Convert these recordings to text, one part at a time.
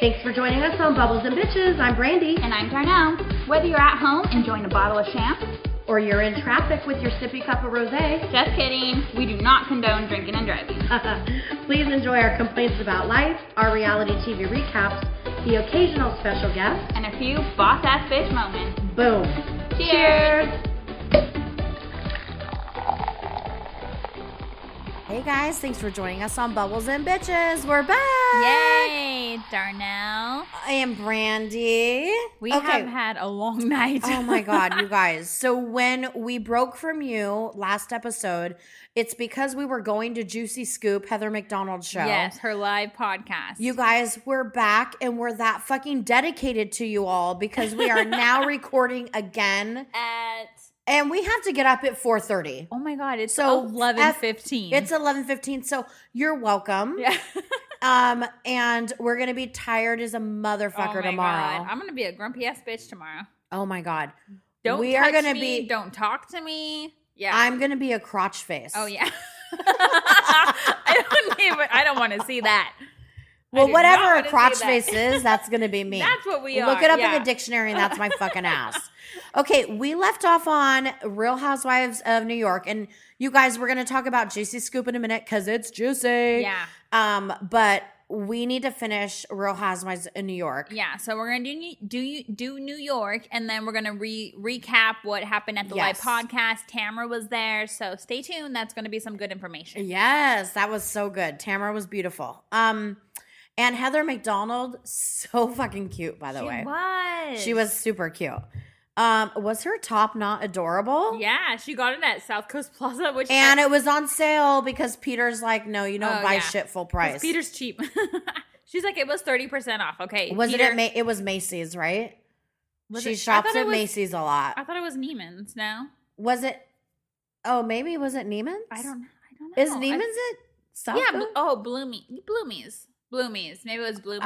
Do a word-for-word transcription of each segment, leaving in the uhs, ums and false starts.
Thanks for joining us on Bubbles and Bitches. I'm Brandy. And I'm Darnell. Whether you're at home enjoying a bottle of champ, or you're in traffic with your sippy cup of rosé. Just kidding. We do not condone drinking and driving. Please enjoy our complaints about life, our reality T V recaps, the occasional special guest, and a few boss-ass bitch moments. Boom. Cheers. Cheers. Hey guys, thanks for joining us on Bubbles and Bitches. We're back. Yay, Darnell. I am Brandy. We okay. have had a long night. Oh my God, you guys. So when we broke from you last episode, it's because we were going to Juicy Scoop, Heather McDonald's show. Yes, her live podcast. You guys, we're back and we're that fucking dedicated to you all because we are now recording again. At... And we have to get up at four thirty. Oh my God, it's so eleven fifteen. It's eleven fifteen, so you're welcome. Yeah. um, and we're going to be tired as a motherfucker oh my tomorrow. God. I'm going to be a grumpy ass bitch tomorrow. Oh my God. Don't we touch are gonna me. be, Don't talk to me. Yeah. I'm going to be a crotch face. Oh yeah. I don't even, I don't want to see that. Well, whatever a crotch that. face is, that's going to be me. That's what we Look are. Look it up yeah. in the dictionary, and that's my fucking ass. Okay, we left off on Real Housewives of New York, and you guys, we're going to talk about Juicy Scoop in a minute because it's juicy. Yeah. Um, but we need to finish Real Housewives in New York. Yeah, so we're gonna do do do New York, and then we're gonna re recap what happened at the yes. live podcast. Tamara was there, so stay tuned. That's gonna be some good information. Yes, that was so good. Tamara was beautiful. Um. And Heather McDonald, so fucking cute, by the she way. She was. She was super cute. Um, was her top not adorable? Yeah, she got it at South Coast Plaza, which and had, it was on sale because Peter's like, no, you don't oh, buy yeah. shit full price. Peter's cheap. She's like, it was thirty percent off. Okay, was Peter, it at Ma- it was Macy's, right? Was she it, shops at was, Macy's a lot. I thought it was Neiman's. No, was it? Oh, maybe was it Neiman's? I don't. I don't know. Is Neiman's I, it? South yeah. Coast? Oh, Bloomies. Bloomies. Bloomies. Maybe it was Bloomies.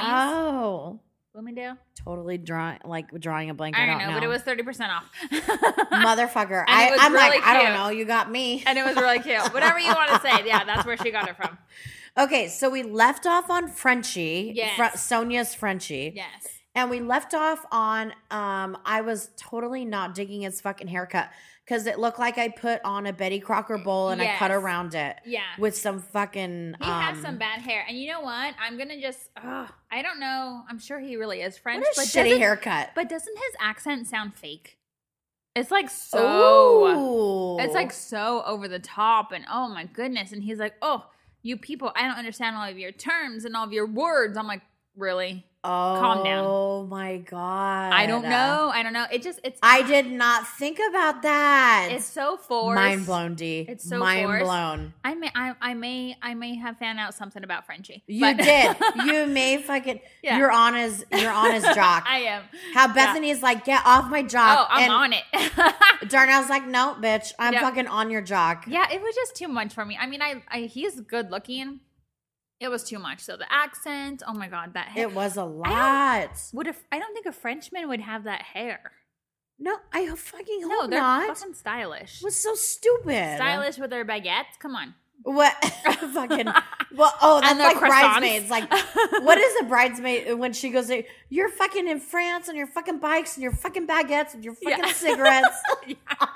Oh. Bloomingdale? Totally drawing, like drawing a blank. I I don't, don't know, know, but it was thirty percent off. Motherfucker. And I, it was I'm really like, cute. I don't know. You got me. And it was really cute. Whatever you want to say. Yeah, that's where she got it from. Okay, so we left off on Frenchie. Yes. Fr- Sonia's Frenchie. Yes. And we left off on, um, I was totally not digging his fucking haircut because it looked like I put on a Betty Crocker bowl and yes. I cut around it. Yeah. With some fucking. He um, has some bad hair. And you know what? I'm going to just, ugh, I don't know. I'm sure he really is French. What a but shitty haircut. But doesn't his accent sound fake? It's like so, Ooh. It's like so over the top and oh my goodness. And he's like, oh, you people, I don't understand all of your terms and all of your words. I'm like, really? Oh, calm down. Oh my God. I don't know. I don't know. It just, it's. I did not think about that. It's so forced. Mind blown, D. It's so mind forced. blown. I may, I, I may, I may have found out something about Frenchie. You but- did. You may fucking. Yeah. You're on his. You're on his jock. I am. How Bethany's yeah. like, get off my jock. Oh, I'm and on it. Darnell's like, no, bitch, I'm yeah. fucking on your jock. Yeah, it was just too much for me. I mean, I, I he's good looking. It was too much. So the accent, oh my God, that hair. It was a lot. I don't, would a, I don't think a Frenchman would have that hair. No, I fucking hope no, they're not. fucking stylish. It was so stupid. Stylish with their baguettes. Come on. What? Fucking. Well, oh, that's like croissants. Bridesmaids. Like, what is a bridesmaid when she goes, you're fucking in France on your fucking bikes and your fucking baguettes and your fucking yeah. cigarettes. Yeah.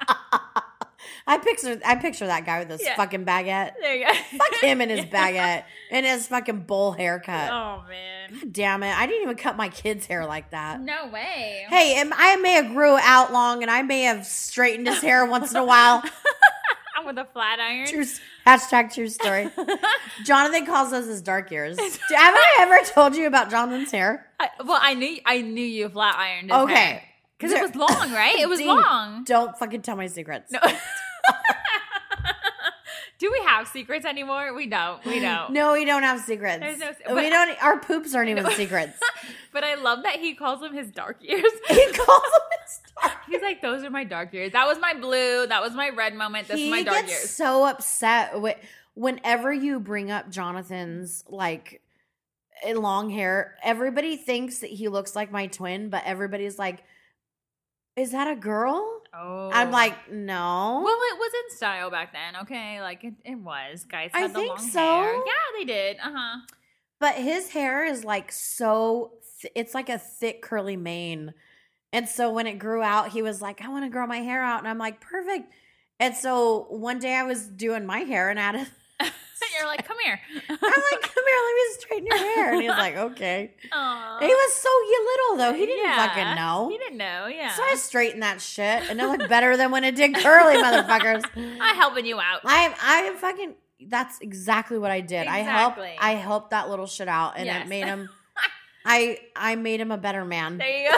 I picture I picture that guy with his yeah. fucking baguette. There you go. Fuck him and his baguette and his fucking bowl haircut. Oh, man. God damn it. I didn't even cut my kid's hair like that. No way. Hey, I may have grew out long and I may have straightened his hair once in a while. With a flat iron. True, hashtag true story. Jonathan calls us his dark ears. Have I ever told you about Jonathan's hair? I, well, I knew I knew you flat ironed his okay. hair. Because it was long, right? It was Dean, long. Don't fucking tell my secrets. No. Do we have secrets anymore? We don't. We don't. No, we don't have secrets. There's no, we don't. Our poops aren't even secrets. But I love that he calls them his dark ears. He calls them his dark. He's like, those are my dark ears. That was my blue. That was my red moment. This he is my dark gets ears. So upset with, whenever you bring up Jonathan's like long hair. Everybody thinks that he looks like my twin, but everybody's like, "Is that a girl?" Oh. I'm like, no. Well, it was in style back then, okay? Like, it, it was. Guys had I the think long so. hair. Yeah, they did. Uh-huh. But his hair is like so, th- it's like a thick curly mane. And so when it grew out, he was like, I want to grow my hair out. And I'm like, perfect. And so one day I was doing my hair and I had a, You're like, come here. I'm like, come here, let me straighten your hair. And he was like, okay. Aww. He was so little though. He didn't Yeah. fucking know. He didn't know, yeah. So I straightened that shit and it looked better than when it did curly, motherfuckers. I'm helping you out. I I am fucking, that's exactly what I did. I helped, Exactly. I helped that little shit out and Yes. it made him, I, I made him a better man. There you go.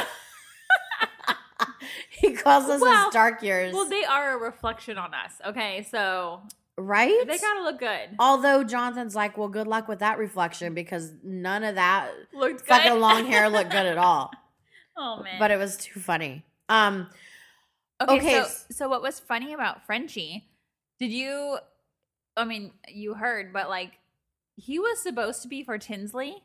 He calls us Well- his dark years. Well, they are a reflection on us, okay? So right? they gotta look good. Although Jonathan's like, well, good luck with that reflection because none of that Looked good. fucking long hair looked good at all. Oh, man. But it was too funny. Um, Okay, Okay, so so what was funny about Frenchie? Did you? I mean, you heard, but like, he was supposed to be for Tinsley.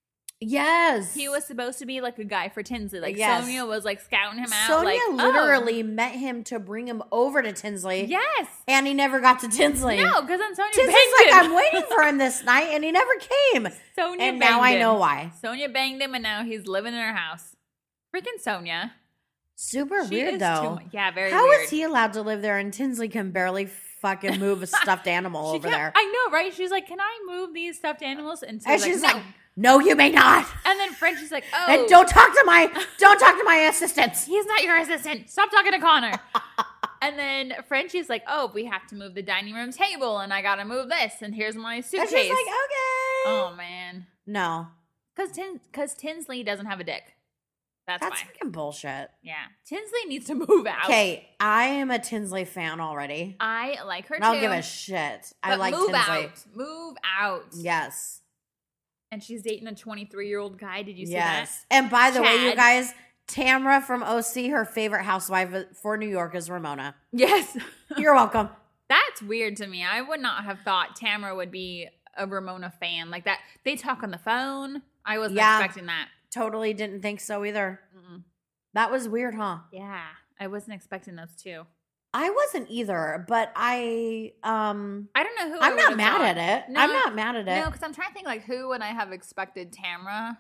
yes. He was supposed to be like a guy for Tinsley. Like Yes. Sonia was like scouting him out. Sonia like, oh. literally met him to bring him over to Tinsley. Yes. And he never got to Tinsley. No, because then Sonia Tinsley's banged like, him. I'm waiting for him this night, and he never came. Sonia And banged now I him. know why. Sonia banged him, and now he's living in her house. Freaking Sonia. Super She weird, is though. too mu- yeah, very How weird. is he allowed to live there, and Tinsley can barely fucking move a stuffed animal She over kept- there? I know, right? She's like, can I move these stuffed animals? And, And Sue's she's like, like, no. no, you may not. And then Frenchie's like, oh. And don't talk to my, don't talk to my assistants. He's not your assistant. Stop talking to Connor. And then Frenchie's like, oh, we have to move the dining room table, and I got to move this, and here's my And suitcase. she's like, okay. Oh, man. No, Because Tin- cause Tinsley doesn't have a dick. That's, that's why. fucking bullshit. Yeah. Tinsley needs to move out. Okay, I am a Tinsley fan already. I like her I too. don't give a shit. I but like move Tinsley. out. Move out. Yes. And she's dating a twenty-three-year-old guy. Did you see Yes. And by the way, you Chad. guys, Tamra from O C, her favorite housewife for New York is Ramona. that? Yes. You're welcome. That's weird to me. I would not have thought Tamara would be a Ramona fan like that. They talk on the phone. I wasn't Yeah. expecting that. Totally didn't think so either. Mm-mm. That was weird, huh? Yeah, I wasn't expecting those two. I wasn't either, but I um I don't know who. I I'm not would've mad thought. at it. No, I'm not mad at it. No, because I'm trying to think like who would I have expected Tamara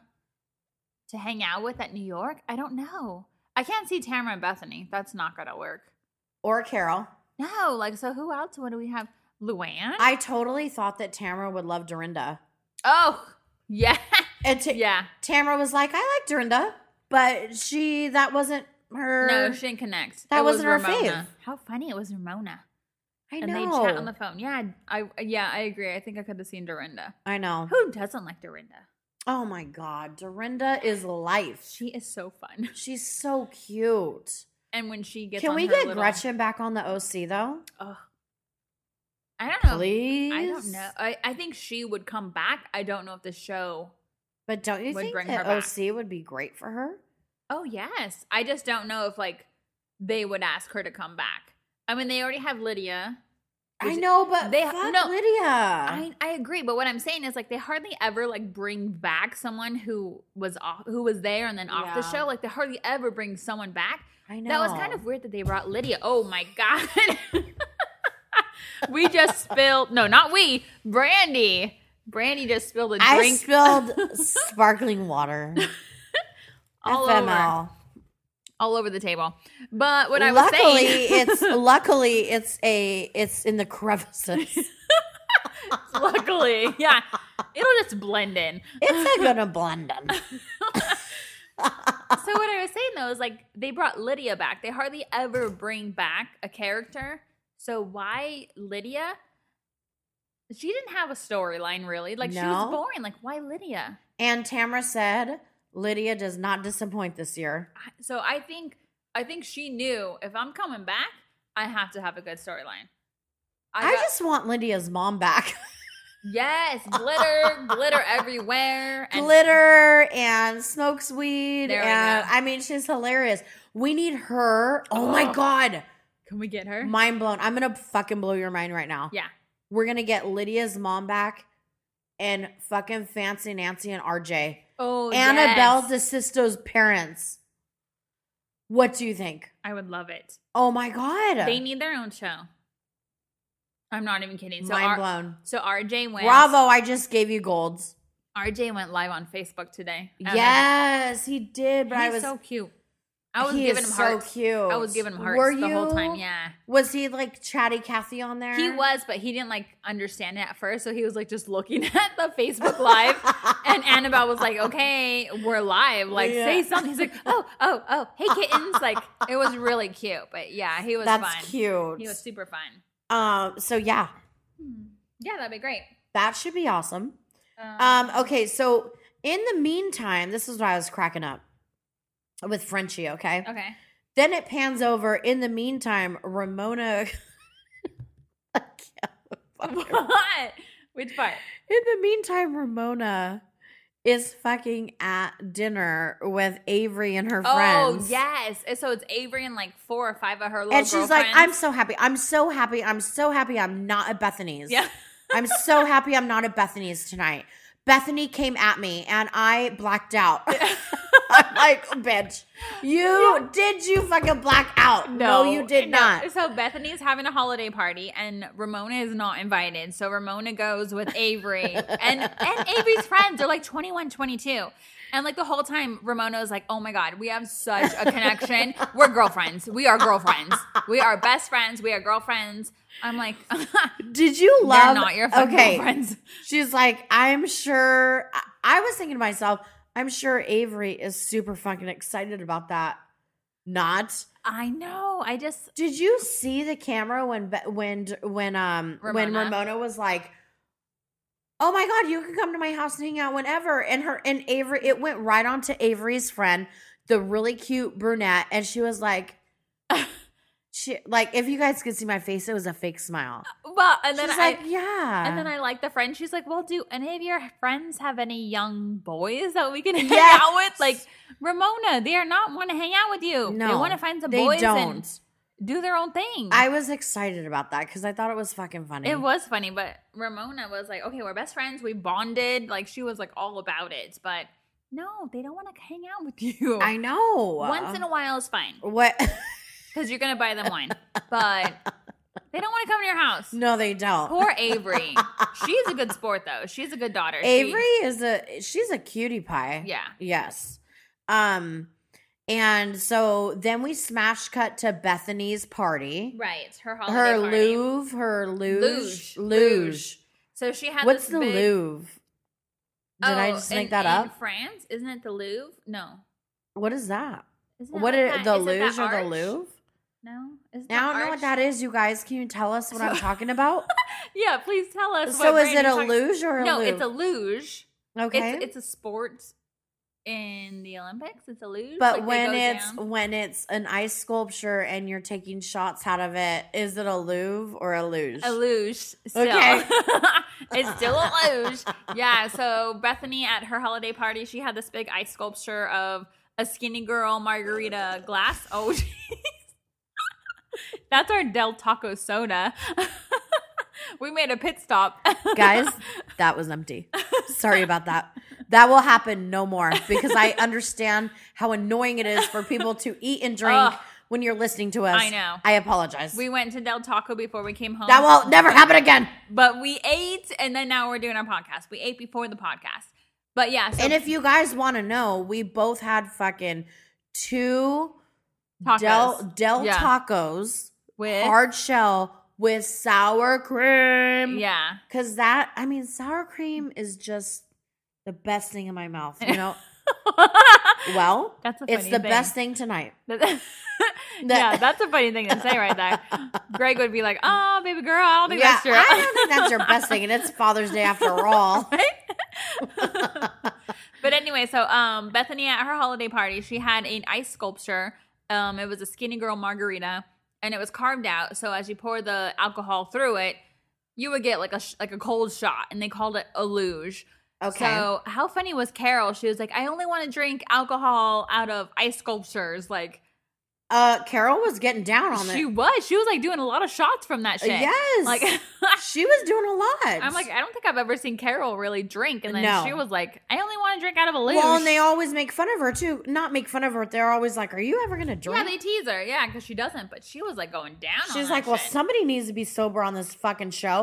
to hang out with at New York? I don't know. I can't see Tamara and Bethany. That's not gonna work. Or Carol. No, like so. Who else? What do we have? Luann. I totally thought that Tamara would love Dorinda. oh yeah, And t- yeah. Tamara was like, I like Dorinda, but she that wasn't her. No, she didn't connect. That It was wasn't her Ramona. fave. How funny it was, Ramona. I And know. they chat on the phone. Yeah, I yeah, I agree. I think I could have seen Dorinda. I know. Who doesn't like Dorinda? Oh my God, Dorinda is life. She is so fun. She's so cute. And when she gets, Can on we her get little, Gretchen back on the O C though? Ugh. I don't know. Please. I don't know. I, I think she would come back. I don't know if the show. But don't you Would think bring that her back. O C would be great for her? Oh yes, I just don't know if like they would ask her to come back. I mean, they already have Lydia. I Which- know, but they- fuck no, Lydia. I, I agree, but what I'm saying is like they hardly ever like bring back someone who was off, who was there and then off the Yeah. show. Like they hardly ever bring someone back. I know. That was kind of weird that they brought Lydia. Oh my god, we just spilled. No, not we. Brandy. Brandy just spilled a I drink spilled sparkling water. all F M over, L. all over the table. But what I was Luckily, saying, it's luckily it's a it's in the crevices. luckily, yeah, it'll just blend in. It's a gonna blend in. So what I was saying though is like they brought Lydia back. They hardly ever bring back a character. So why Lydia? She didn't have a storyline really. Like she was No. boring. Like why Lydia? And Tamara said Lydia does not disappoint this year. I- So I think I think she knew if I'm coming back, I have to have a good storyline. I, got- just want Lydia's mom back. yes, glitter, glitter everywhere, and Glitter and smokes weed. There we and go. I mean, she's hilarious. We need her. Oh my Oh. God. can we get her? Mind blown. I'm going to fucking blow your mind right now. yeah, We're going to get Lydia's mom back and fucking Fancy Nancy and R J. oh, Annabelle yes. DeSisto's parents. What do you think? I would love it. Oh my God. They need their own show. I'm not even kidding. So Mind R- blown. So R J went. Bravo. I just gave you golds. R J went live on Facebook today. Yes, he did. But He's I was so cute. I was he giving is him so hearts. cute. I was giving him hearts Were the you? whole time. Yeah. Was he like chatty Cathy on there? He was, but he didn't like understand it at first. So he was like just looking at the Facebook live. And Annabelle was like, okay, we're live. Like, Yeah. say something. He's like, oh, oh, oh, hey, kittens. Like, it was really cute. But yeah, he was That's fun. cute. He was super fun. Um. So yeah, Yeah, that'd be great. that should be awesome. Um, Um. Okay. So in the meantime, this is why I was cracking up with Frenchie. Okay. okay. Then it pans over. In the meantime, Ramona. I can't fucking- What? Which part? In the meantime, Ramona is fucking at dinner with Avery and her friends. Oh, yes. And so it's Avery and like four or five of her little And she's like, girlfriends. I'm so happy. I'm so happy. I'm so happy I'm not at Bethany's. Yeah. I'm so happy I'm not at Bethany's tonight. Bethany came at me and I blacked out. I'm like, bitch, you did you fucking black out? No, you did no. not. So Bethany's having a holiday party and Ramona is not invited. So Ramona goes with Avery and, and Avery's friends are like twenty-one, twenty-two. And like the whole time, Ramona was like, oh my God, we have such a connection. We're girlfriends. We are girlfriends. We are best friends. We are girlfriends. I'm like, Did you love? they're not your fucking okay. girlfriends. She's like, I'm sure. I, I was thinking to myself, I'm sure Avery is super fucking excited about that. Not. I know. I just, Did you see the camera when Be- when when um when Ramona? Ramona was like, "Oh my God, you can come to my house and hang out whenever," and her and Avery, it went right on to Avery's friend, the really cute brunette, and she was like, she like if you guys could see my face, it was a fake smile. well, and then She's I, like, yeah, and then I like the friend. She's like, well, do any of your friends have any young boys that we can hang Yes. out with? Like Ramona, they are not want to hang out with you. No, they want to find some they boys don't. and do their own thing. I was excited about that because I thought it was fucking funny. it was funny, but Ramona was like, okay, we're best friends. We bonded. Like she was like all about it. But no, they don't want to hang out with you. I know. Once in a while is fine What? because you're going to buy them wine. But they don't want to come to your house. No, they don't. Poor Avery. She's a good sport, though. She's a good daughter. She- Avery is a she's a cutie pie. Yeah. Yes. Um, and so then we smash cut to Bethany's party. Right. Her holiday Her party. Louvre, her luge, Luge. luge. Luge. So she had What's this the big, Louvre? Did I Oh, just make in- that in up? France? Isn't it the Louvre? No. What is that? Isn't What it is like the that- is it that luge or the arch? Louvre? No. Is Now I don't know what that is, you guys. Can you tell us what I'm talking about? Yeah, please tell us. So what is brand it you're a talking- luge or a No, Louvre? it's a luge. Okay. It's, it's a sport in the Olympics. It's a luge. But Like, they when go it's down. when it's an ice sculpture and you're taking shots out of it, is it a Louvre or a luge? a luge, still. Okay. It's still a luge. Yeah, so Bethany at her holiday party, she had this big ice sculpture of a skinny girl margarita glass. Oh, jeez. That's our Del Taco soda. We made a pit stop. Guys, that was empty. Sorry about that. That will happen no more because I understand how annoying it is for people to eat and drink Ugh. when you're listening to us. I know. I apologize. We went to Del Taco before we came home. that will never happen again. But we ate, and then now we're doing our podcast. We ate before the podcast. But yeah. So And if you guys want to know, we both had fucking two tacos. Del, Del Yeah. Tacos, With- hard shell with sour cream. Yeah. Because that, I mean, sour cream is just the best thing in my mouth, you know? Well, That's a it's funny the thing. best thing tonight. Yeah, that's a funny thing to say right there. Greg would be like, "Oh, baby girl, I don't think Yeah, that's true." I don't think that's your best thing, and it's Father's Day after all. But anyway, so um, Bethany at her holiday party, she had an ice sculpture. Um, it was a skinny girl margarita, and it was carved out. So as you pour the alcohol through it, you would get like a sh- like a cold shot, and they called it a luge. Okay. So how funny was Carol? She was like, "I only want to drink alcohol out of ice sculptures." Like, Uh, Carol was getting down on she it. was. She was like doing a lot of shots from that shit. Yes. Like, She was doing a lot. I'm like, I don't think I've ever seen Carol really drink. And then No. she was like, I only want to drink out of a luge. Well, and they always make fun of her too. Not make fun of her. They're always like, "Are you ever gonna drink?" yeah, they tease her. Yeah, because she doesn't. But she was like going down on She's that like, "Well, shit. somebody needs to be sober on this fucking show."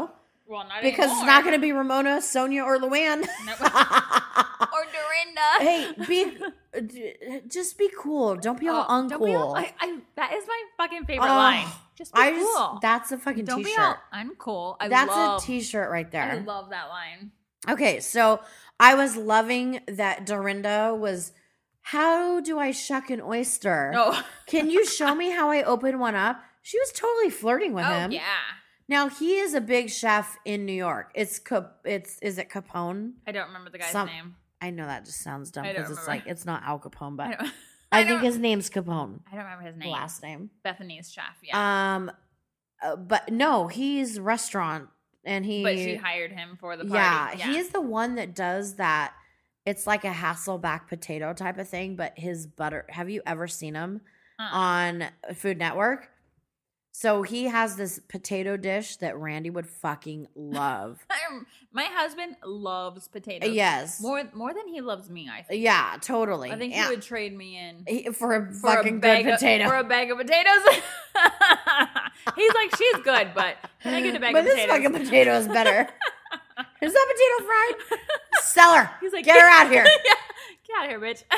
Well, not because anymore. it's not going to be Ramona, Sonia, or Luann. Nope. Or Dorinda. Hey, be just be cool. Don't be all Oh, uncool. don't be all- I, I, that is my fucking favorite Oh, line. Just be I cool. just that's a fucking don't t-shirt. be all uncool. I That's love, a t-shirt right I there. love that line. Okay, so I was loving that Dorinda was. How do I shuck an oyster? Oh, Can you show me how I open one up? She was totally flirting with oh him. yeah. Now he is a big chef in New York. It's Cap- it's is it Capone? I don't remember the guy's Some- name. I know that just sounds dumb I don't because it's remember. like it's not Al Capone, I but don't. I, I think don't- his name's Capone. I don't remember his The name. last name. Bethany's chef. Yeah. Um, uh, but no, he's restaurant and he. but she hired him for the party. yeah, Yeah. he is the one that does that. It's like a Hasselback potato type of thing, but his butter. Have you ever seen him Uh-uh. on Food Network? So he has this potato dish that Randy would fucking love. I'm- My husband loves potatoes. Yes. More more than he loves me, I think. Yeah, totally. I think Yeah. he would trade me in He- for a for fucking a good bag potato. Of, for a bag of potatoes. He's like, she's good, but can I get a bag but of this potatoes? fucking potato is better. Is that potato fried? Sell her. He's like, Get her out here. Yeah, get out of here, bitch.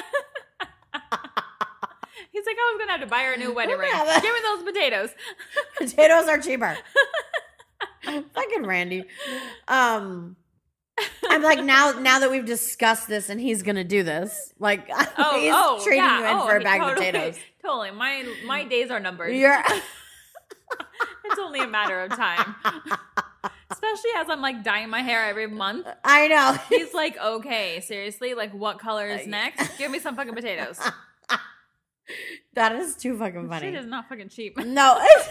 He's like, I was gonna have to buy her a new wedding ring. Yeah, but- Give me those potatoes. Potatoes are cheaper. Fucking Randy. Um, I'm like now. Now that we've discussed this, and he's gonna do this, like Oh, he's oh, trading yeah. you in oh, for a he- bag totally, of potatoes. Totally, my my days are numbered. You're. It's only a matter of time. Especially as I'm like dyeing my hair every month. I know. He's like, okay, seriously, like what color Uh, is next? Give me some fucking potatoes. That is too fucking funny. Shit is not fucking cheap. No, it's,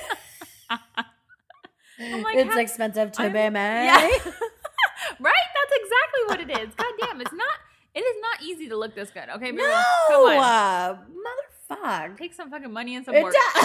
I'm like, it's how- expensive to I'm- be made. Yeah. Right? That's exactly what it is. God damn, it's not. It is not easy to look this good. Okay, No, people? Come on. uh, motherfuck. Take some fucking money and some It work. does.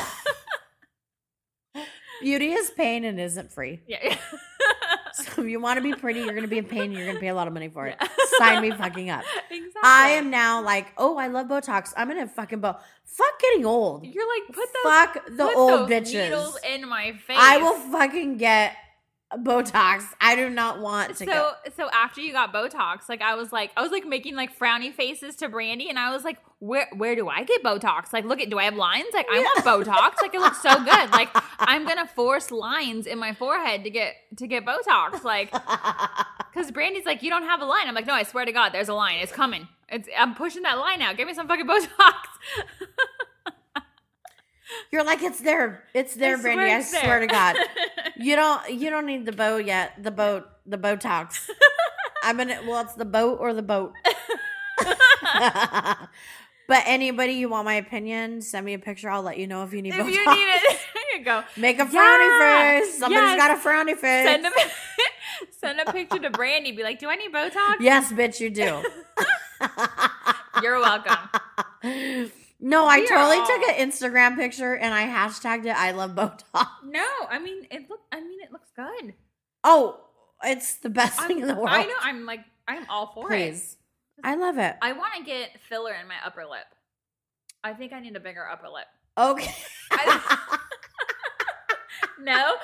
Beauty is pain and isn't free. Yeah. So if you want to be pretty, you're going to be in pain. You're going to pay a lot of money for it. Yeah. Sign me fucking up. Exactly. I am now like, oh, I love Botox. I'm going to fucking bo. Fuck getting old. You're like, put those, Fuck the put old those bitches. needles in my face. I will fucking get Botox. I do not want to So go. so after you got Botox, like I was like I was like making like frowny faces to Brandy, and I was like, where where do I get Botox? Like, look at, do I have lines? Like, I want Botox. Like, it looks so good. Like, I'm gonna force lines in my forehead to get to get Botox. Like, because Brandy's like, you don't have a line. I'm like, no, I swear to God, there's a line. It's coming. It's I'm pushing that line out. Give me some fucking Botox. You're like, it's there. It's there, I Brandy. swear I it's swear to there. God. You don't you don't need the bow yet. The boat, the Botox. I'm gonna well, it's the boat or the boat. But anybody you want my opinion, send me a picture. I'll let you know if you need If Botox. you need it, there you go. Make a frowny Yeah. face. Somebody's Yes. got a frowny face. Send a send a picture to Brandy. Be like, do I need Botox? Yes, bitch, you do. You're welcome. No, I We are totally all- took an Instagram picture and I hashtagged it I love Botox. No, I mean it look. I mean it looks good. Oh, it's the best I'm, thing in the world. I know. I'm like. I'm all for it. Please. I love it. I want to get filler in my upper lip. I think I need a bigger upper lip. Okay. I- No.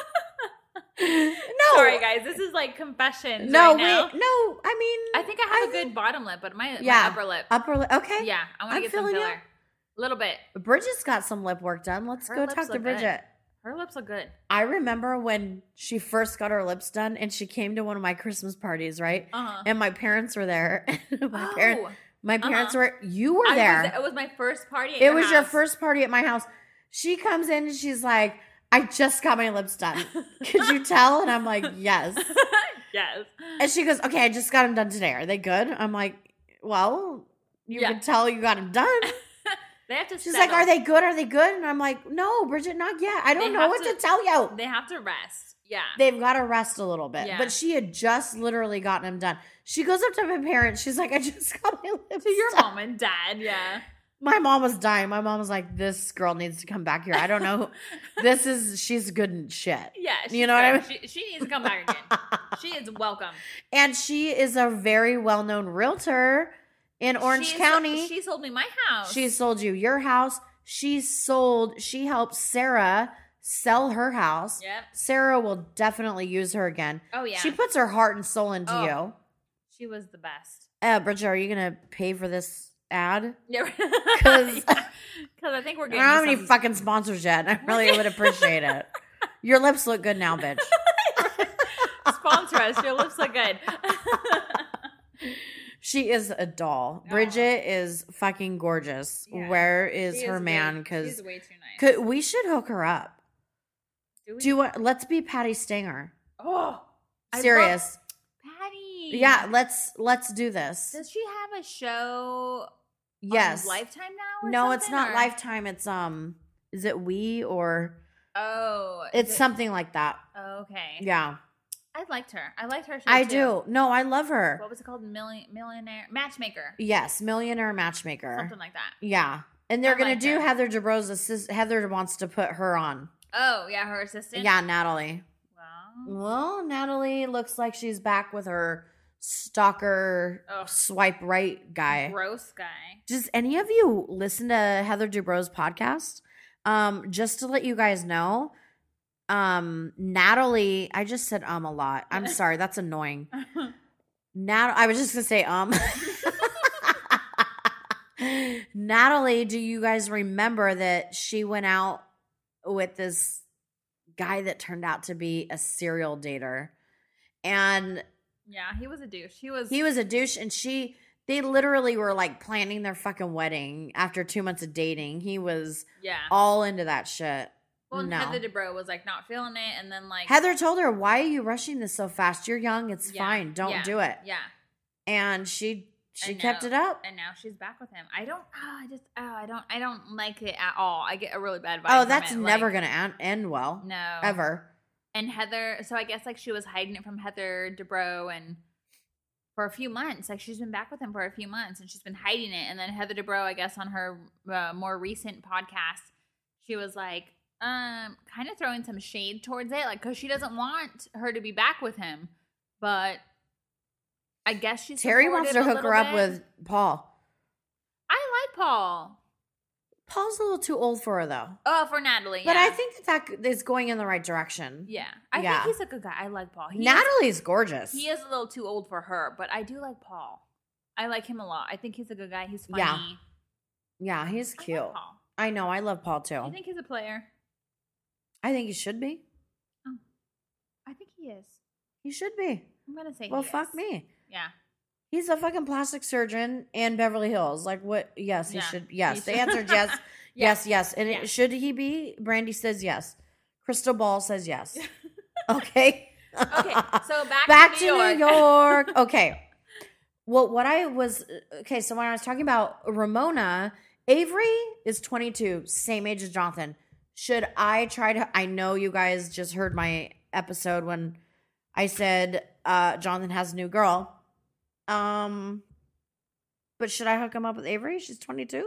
No. Sorry, guys. This is like confessions. No, right now. wait. No, I mean. I think I have I a think- good bottom lip, but my, Yeah. my upper lip. Upper lip. Okay. Yeah, I want I'm to get some feeling ya. filler. A little bit. Bridget's got some lip work done. Let's Her go lips talk to look Bridget. good. Her lips look good. I remember when she first got her lips done and she came to one of my Christmas parties, right? Uh huh. And my parents were there. my parents Oh, my parents uh-huh. were you were I there. Was, it was my first party. At It your was your house. first party at my house. She comes in and she's like, I just got my lips done. Could you tell? And I'm like, yes. Yes. And she goes, okay, I just got them done today. Are they good? I'm like, well, you Yeah. can tell you got them done. They have to. She's settle. like, are they good? Are they good? And I'm like, no, Bridget, not yet. I don't They know have what to, to- tell you. They have to rest. Yeah. They've got to rest a little bit. Yeah. But she had just literally gotten them done. She goes up to my parents. She's like, I just got my lips To your done. mom and dad. Yeah. My mom was dying. My mom was like, this girl needs to come back here. I don't know. This is, she's good and shit. Yeah. You she's know what I good. She, she needs to come back again. She is welcome. And she is a very well-known realtor in Orange She is- County. She sold me my house. She sold you your house. She sold, she helped Sarah sell her house. Yep. Sarah will definitely use her again. Oh, yeah. She puts her heart and soul into Oh, you. She was the best. Uh, Bridget, are you going to pay for this ad? Yeah. Because yeah. I think we're I getting don't have any some... fucking sponsors yet. I really would appreciate it. Your lips look good now, bitch. Sponsor us. Your lips look good. She is a doll. Oh. Bridget is fucking gorgeous. Yeah. Where is She her is man? way- Because she's way too nice. we should hook her up. Do we? Do you want? Let's be Patty Stanger. Oh, I Serious. love Patty. Yeah, let's let's do this. Does she have a show? Yes. On Lifetime now? Or No, it's something, not or- Lifetime. It's um, is it We or Oh, it's is it- something like that. Oh, okay. Yeah, I liked her. I liked her show. I too. do. No, I love her. What was it called? Million Millionaire Matchmaker. Yes, Millionaire Matchmaker. Something like that. Yeah, and they're I gonna like do her. Heather Dubrow's assist. Heather wants to put her on. Oh, yeah, her assistant. Yeah, Natalie. Wow. Well, Natalie looks like she's back with her stalker Ugh. swipe right guy. Gross guy. Does any of you listen to Heather Dubrow's podcast? Um, just to let you guys know, um, Natalie, I just said um a lot. I'm sorry, that's annoying. Nat, I was just gonna say um. Natalie, do you guys remember that she went out with this guy that turned out to be a serial dater? And Yeah, he was a douche. He was. he was a douche, and she, they literally were like planning their fucking wedding after two months of dating. He was yeah. all into that shit. Well, and no. Heather Dubrow was like not feeling it, and then like Heather told her, "Why are you rushing this so fast? You're young. It's Yeah, fine. Don't yeah, do it." Yeah. And she she And kept now- it up. And now she's back with him. I don't. Oh, I just. Oh, I don't. I don't like it at all. I get a really bad vibe. Oh, from that's it, never like, gonna end, end well. No. Ever. And Heather. So I guess like she was hiding it from Heather Dubrow and. For a few months, like she's been back with him for a few months, and she's been hiding it. And then Heather Dubrow, I guess, on her uh, more recent podcast, she was like, um, kind of throwing some shade towards it, like because she doesn't want her to be back with him, but I guess she's Terry wants to supportive a hook her little up bit. with Paul. I like Paul. Paul's a little too old for her though. Oh, for Natalie, But yeah. I think that that is going in the right direction. yeah, I Yeah. think he's a good guy. I like Paul. He is, Natalie's gorgeous. he is a little too old for her, but I do like Paul. I like him a lot. I think he's a good guy. He's funny. Yeah. Yeah, he's I cute. like Paul. I know. I love Paul too. You think he's a player? I think he should be. I think he is. He should be. I'm gonna say. Well, he fuck is. me. Yeah. He's a fucking plastic surgeon in Beverly Hills. Like what? Yes, he Yeah, should. Yes, he the should. answer is yes. Yeah. Yes, yes. And Yeah. it, should he be? Brandy says yes. Crystal Ball says yes. Okay. Okay. So back, Back to to New York. New York. Okay. Well, what I was okay. So when I was talking about Ramona, Avery is twenty-two, same age as Jonathan. Should I try to? I know you guys just heard my episode when I said uh, Jonathan has a new girl. Um, but should I hook him up with Avery? She's twenty-two.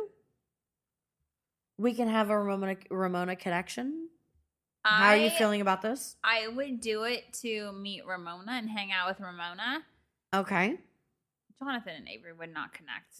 We can have a Ramona Ramona connection. How are you I- feeling about this? I would do it to meet Ramona and hang out with Ramona. Okay. Jonathan and Avery would not connect.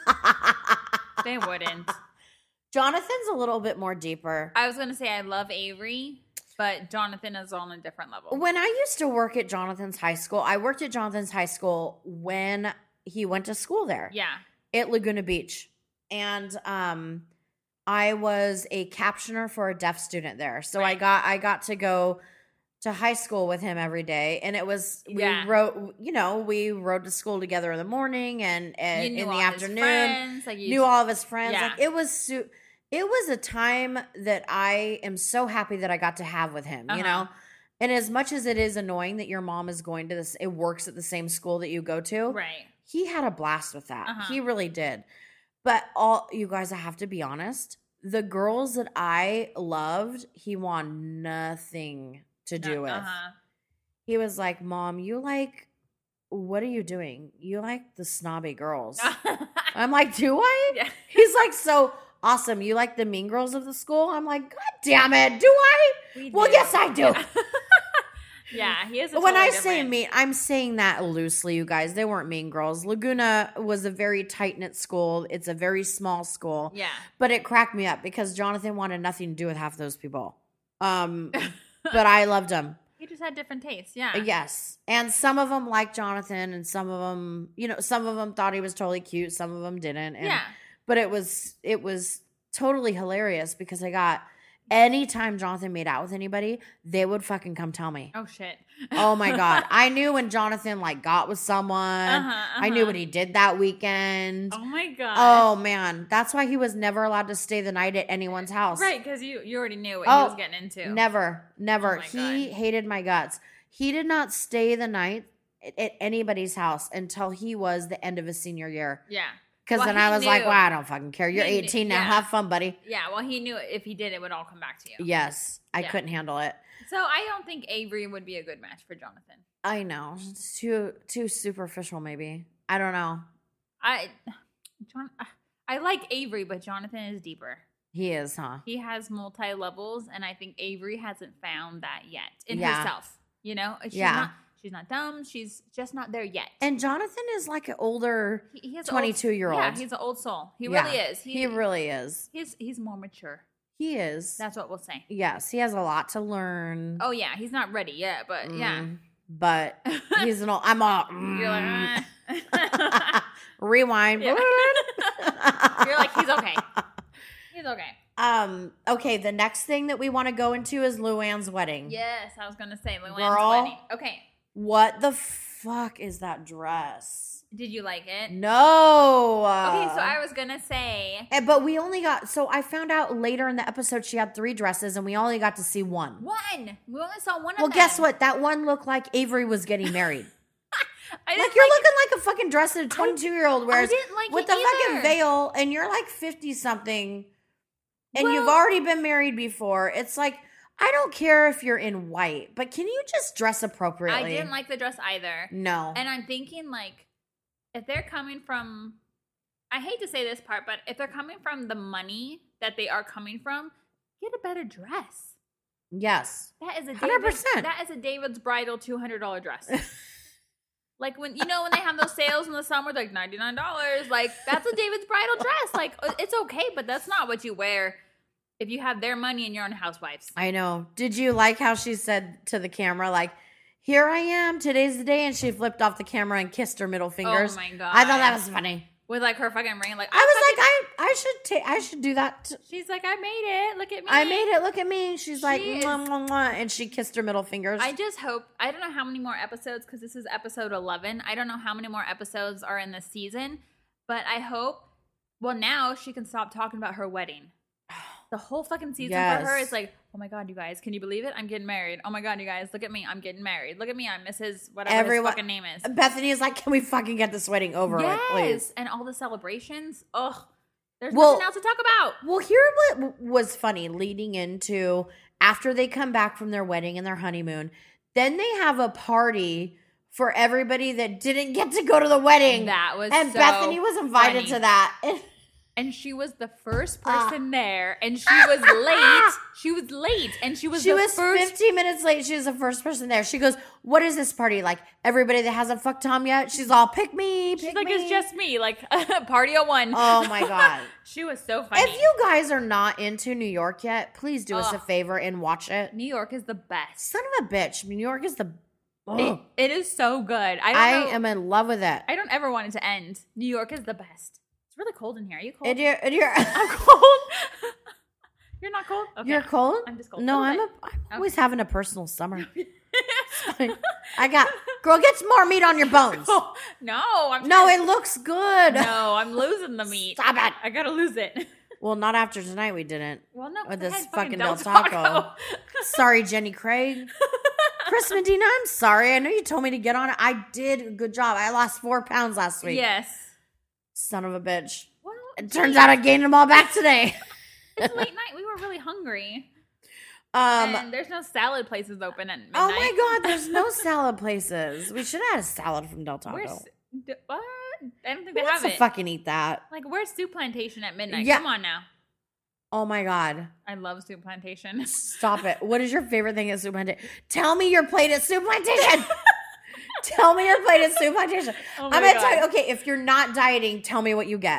They wouldn't. Jonathan's a little bit more deeper. I was gonna say I love Avery, but Jonathan is on a different level. When I used to work at Jonathan's high school, I worked at Jonathan's high school when he went to school there Yeah. at Laguna Beach. And um, I was a captioner for a deaf student there. So I Right. got I got to go to high school with him every day. And it was, we Yeah. rode, you know, we rode to school together in the morning and, and You knew in the all his afternoon. friends, like you Knew all of his friends. Yeah. Like it was su- it was a time that I am so happy that I got to have with him, you Uh-huh. know? And as much as it is annoying that your mom is going to this, it works at the same school that you go to. Right. He had a blast with that. Uh-huh. He really did. But all you guys, I have to be honest, the girls that I loved, he wanted nothing to do with. Uh-huh. He was like, Mom, you like, what are you doing? You like the snobby girls. I'm like, do I? Yeah. He's like, so awesome. You like the mean girls of the school? I'm like, God damn it. Do I? We Well, do. yes, I do. Yeah, yeah he is. A When totally I say different- mean, I'm saying that loosely, you guys. They weren't mean girls. Laguna was a very tight knit school. It's a very small school. yeah, But it cracked me up because Jonathan wanted nothing to do with half those people. Um, but I loved them. He just had different tastes. Yeah. Yes. And some of them liked Jonathan, and some of them, you know, some of them thought he was totally cute. Some of them didn't. And, yeah. But it was, it was totally hilarious because I got, anytime Jonathan made out with anybody, they would fucking come tell me. Oh, shit. Oh, my God. I knew when Jonathan, like, got with someone. Uh-huh, uh-huh. I knew what he did that weekend. Oh, my God. Oh, man. That's why he was never allowed to stay the night at anyone's house. Right, because you, you already knew what oh, he was getting into. Never. Never. Oh my he God. hated my guts. He did not stay the night at, at anybody's house until he was the end of his senior year. Yeah. Because Well, then he I was like, knew. well, I don't fucking care. You're He knew- eighteen now. yeah. Have fun, buddy. Yeah, well, he knew if he did, it would all come back to you. Yes. I Yeah. couldn't handle it. So I don't think Avery would be a good match for Jonathan. I know. It's too too superficial, maybe. I don't know. I, John, I like Avery, but Jonathan is deeper. He is, huh? He has multi levels, and I think Avery hasn't found that yet in Yeah. herself. You know, she's Yeah. not. She's not dumb. She's just not there yet. And Jonathan is like an older he, he has twenty-two-year-old. Yeah, he's an old soul. He Yeah, really is. He really is. He's he's more mature. He is. That's what we'll say. Yes, he has a lot to learn. Oh yeah, he's not ready yet, but yeah. Mm, But he's an old. I'm all. Mm. You're like, eh. Rewind. Yeah. You're like, he's okay. He's okay. um. Okay. The next thing that we want to go into is Luann's wedding. Yes, I was gonna say Luann's Girl. wedding. Okay. What the fuck is that dress? Did you like it? No. Okay, so I was gonna say Eh, But we only got. So I found out later in the episode she had three dresses, and we only got to see one. one. We only saw one of Well, them. guess what? That one looked like Avery was getting married. I Like didn't you're like, looking like a fucking dress that a twenty-two year old wears didn't like with it the fucking either. veil, and you're like fifty something, and Well- you've already been married before. It's like I don't care if you're in white, but can you just dress appropriately? I didn't like the dress either. No. And I'm thinking like, if they're coming from, I hate to say this part, but if they're coming from the money that they are coming from, get a better dress. Yes. That is a one hundred David's, percent. that is a David's Bridal two hundred dollars dress. Like when, you know, when they have those sales in the summer, like ninety-nine dollars, like that's a David's Bridal dress. Like it's okay, but that's not what you wear if you have their money and you're on Housewives. I know. Did you like how she said to the camera, like, "Here I am. Today's the day," and she flipped off the camera and kissed her middle fingers? Oh my God. I thought that was funny. With like her fucking ring, like I was like, I, I should take, I should do that. T- she's like, I made it. Look at me. I made it. Look at me. She's like, She is- mwah, mwah, mwah, and she kissed her middle fingers. I just hope, I don't know how many more episodes, because this is episode eleven. I don't know how many more episodes are in this season, but I hope, well, now she can stop talking about her wedding. The whole fucking season for her Yes. is like, oh my God, you guys, can you believe it? I'm getting married. Oh my God, you guys, look at me. I'm getting married. Look at me. I'm Missus whatever Everyone- his fucking name is. Bethany is like, "Can we fucking get this wedding over with, please?" Yes. And all the celebrations. Ugh. There's Well- nothing else to talk about. Well, here what w- was funny leading into after they come back from their wedding and their honeymoon, then they have a party for everybody that didn't get to go to the wedding. That was and so Bethany was invited funny. to that. And she was the first Ah. person there, and she was late. She was late, and she was She the was first. fifteen minutes late. She was the first person there. She goes, "What is this party like? Everybody that hasn't fucked Tom yet?" She's all, "Pick me, pick She's like, me." it's just me, like party of one. Oh my God. She was so funny. If you guys are not into New York yet, please do us a Ugh. favor and watch it. New York is the best. Son of a bitch. New York is the. It, Ugh. it is so good. I don't I know. am in love with it. I don't ever want it to end. New York is the best. It's really cold in here. Are you cold? And you're, and you're, I'm cold. You're not cold? Okay. you're cold? I'm just cold. No, A I'm, a, little I'm always Okay. having a personal summer. I got, girl, get some more meat on your bones. No, I'm No, trying- it looks good. No, I'm losing the meat. Stop it. I gotta lose it. Well, not after tonight, we didn't. Well, no, 'cause With I this had fucking Del Del Taco. Sorry, Jenny Craig. Chris Medina, I'm sorry. I know you told me to get on it. I did a good job. I lost four pounds last week. Yes. Son of a bitch. Well, It turns out I gained them all back today. it's late night. We were really hungry. Um, and there's no salad places open at midnight. oh my God, there's no salad places. We should have had a salad from Del Taco. Where's d- what? I don't think Who they wants have to it. fucking eat that? Like, where's Soup Plantation at midnight? Yeah. Come on now. Oh my God. I love Soup Plantation. Stop it. What is your favorite thing at Soup Plantation? Tell me your plate at Soup Plantation. Tell me your plate at Soup Plantation. Oh my I'm going to God. tell you, okay, if you're not dieting, tell me what you get.